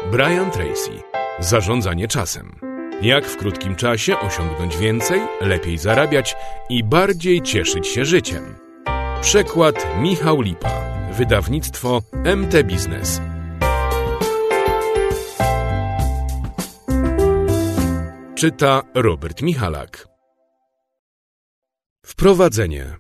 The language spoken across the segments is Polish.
Brian Tracy. Zarządzanie czasem. Jak w krótkim czasie osiągnąć więcej, lepiej zarabiać i bardziej cieszyć się życiem. Przekład Michał Lipa. Wydawnictwo MT Biznes. Czyta Robert Michalak. Wprowadzenie.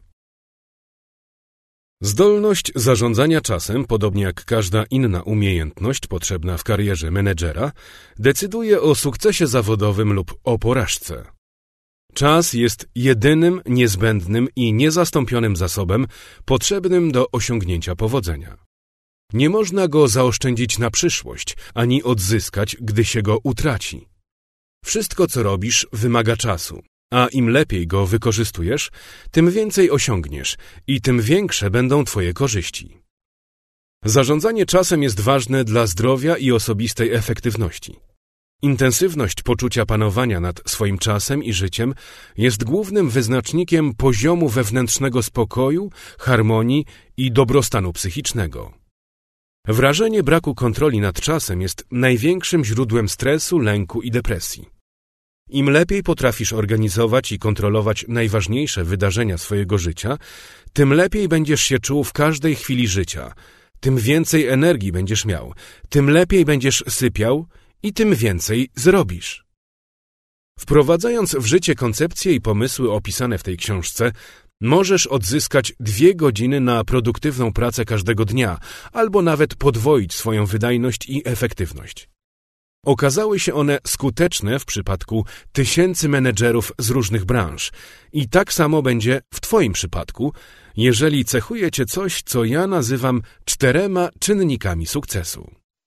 Zdolność zarządzania czasem, podobnie jak każda inna umiejętność potrzebna w karierze menedżera, decyduje o sukcesie zawodowym lub o porażce. Czas jest jedynym, niezbędnym i niezastąpionym zasobem potrzebnym do osiągnięcia powodzenia. Nie można go zaoszczędzić na przyszłość, ani odzyskać, gdy się go utraci. Wszystko, co robisz, wymaga czasu, a im lepiej go wykorzystujesz, tym więcej osiągniesz i tym większe będą twoje korzyści. Zarządzanie czasem jest ważne dla zdrowia i osobistej efektywności. Intensywność poczucia panowania nad swoim czasem i życiem jest głównym wyznacznikiem poziomu wewnętrznego spokoju, harmonii i dobrostanu psychicznego. Wrażenie braku kontroli nad czasem jest największym źródłem stresu, lęku i depresji. Im lepiej potrafisz organizować i kontrolować najważniejsze wydarzenia swojego życia, tym lepiej będziesz się czuł w każdej chwili życia, tym więcej energii będziesz miał, tym lepiej będziesz sypiał i tym więcej zrobisz. Wprowadzając w życie koncepcje i pomysły opisane w tej książce, możesz odzyskać 2 godziny na produktywną pracę każdego dnia, albo nawet podwoić swoją wydajność i efektywność. Okazały się one skuteczne w przypadku tysięcy menedżerów z różnych branż i tak samo będzie w twoim przypadku, jeżeli cechuje cię coś, co ja nazywam 4 czynnikami sukcesu.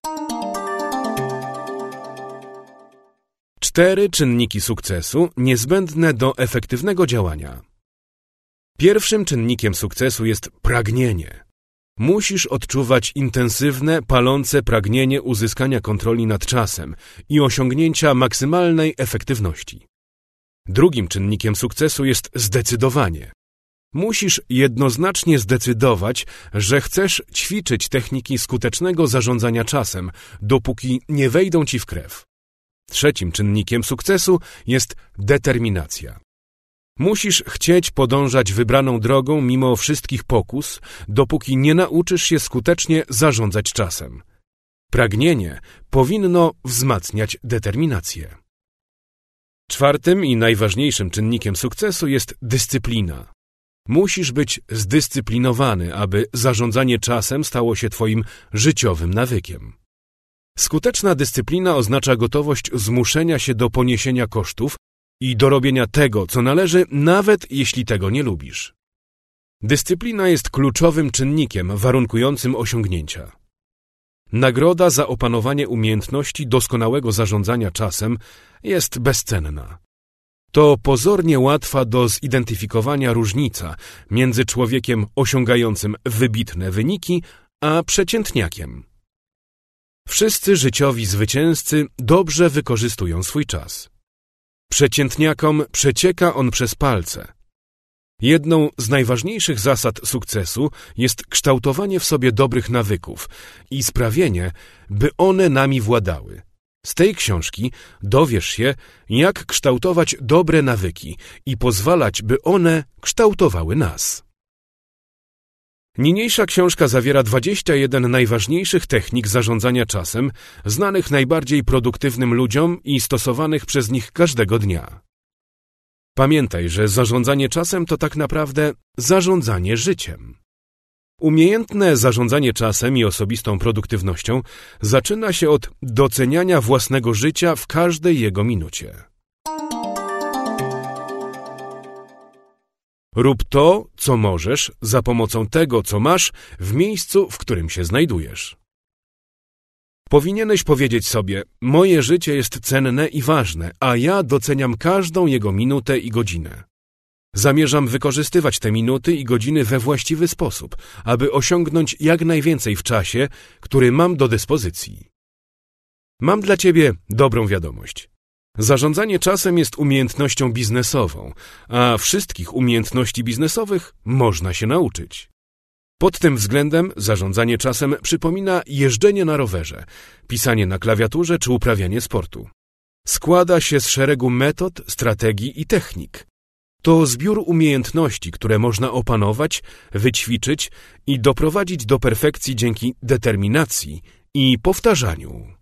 4 czynniki sukcesu niezbędne do efektywnego działania. Pierwszym czynnikiem sukcesu jest pragnienie. Musisz odczuwać intensywne, palące pragnienie uzyskania kontroli nad czasem i osiągnięcia maksymalnej efektywności. Drugim czynnikiem sukcesu jest zdecydowanie. Musisz jednoznacznie zdecydować, że chcesz ćwiczyć techniki skutecznego zarządzania czasem, dopóki nie wejdą ci w krew. Trzecim czynnikiem sukcesu jest determinacja. Musisz chcieć podążać wybraną drogą mimo wszystkich pokus, dopóki nie nauczysz się skutecznie zarządzać czasem. Pragnienie powinno wzmacniać determinację. Czwartym i najważniejszym czynnikiem sukcesu jest dyscyplina. Musisz być zdyscyplinowany, aby zarządzanie czasem stało się twoim życiowym nawykiem. Skuteczna dyscyplina oznacza gotowość zmuszenia się do poniesienia kosztów i do robienia tego, co należy, nawet jeśli tego nie lubisz. Dyscyplina jest kluczowym czynnikiem warunkującym osiągnięcia. Nagroda za opanowanie umiejętności doskonałego zarządzania czasem jest bezcenna. To pozornie łatwa do zidentyfikowania różnica między człowiekiem osiągającym wybitne wyniki, a przeciętniakiem. Wszyscy życiowi zwycięzcy dobrze wykorzystują swój czas. Przeciętniakom przecieka on przez palce. Jedną z najważniejszych zasad sukcesu jest kształtowanie w sobie dobrych nawyków i sprawienie, by one nami władały. Z tej książki dowiesz się, jak kształtować dobre nawyki i pozwalać, by one kształtowały nas. Niniejsza książka zawiera 21 najważniejszych technik zarządzania czasem, znanych najbardziej produktywnym ludziom i stosowanych przez nich każdego dnia. Pamiętaj, że zarządzanie czasem to tak naprawdę zarządzanie życiem. Umiejętne zarządzanie czasem i osobistą produktywnością zaczyna się od doceniania własnego życia w każdej jego minucie. Rób to, co możesz, za pomocą tego, co masz, w miejscu, w którym się znajdujesz. Powinieneś powiedzieć sobie: moje życie jest cenne i ważne, a ja doceniam każdą jego minutę i godzinę. Zamierzam wykorzystywać te minuty i godziny we właściwy sposób, aby osiągnąć jak najwięcej w czasie, który mam do dyspozycji. Mam dla ciebie dobrą wiadomość. Zarządzanie czasem jest umiejętnością biznesową, a wszystkich umiejętności biznesowych można się nauczyć. Pod tym względem zarządzanie czasem przypomina jeżdżenie na rowerze, pisanie na klawiaturze czy uprawianie sportu. Składa się z szeregu metod, strategii i technik. To zbiór umiejętności, które można opanować, wyćwiczyć i doprowadzić do perfekcji dzięki determinacji i powtarzaniu.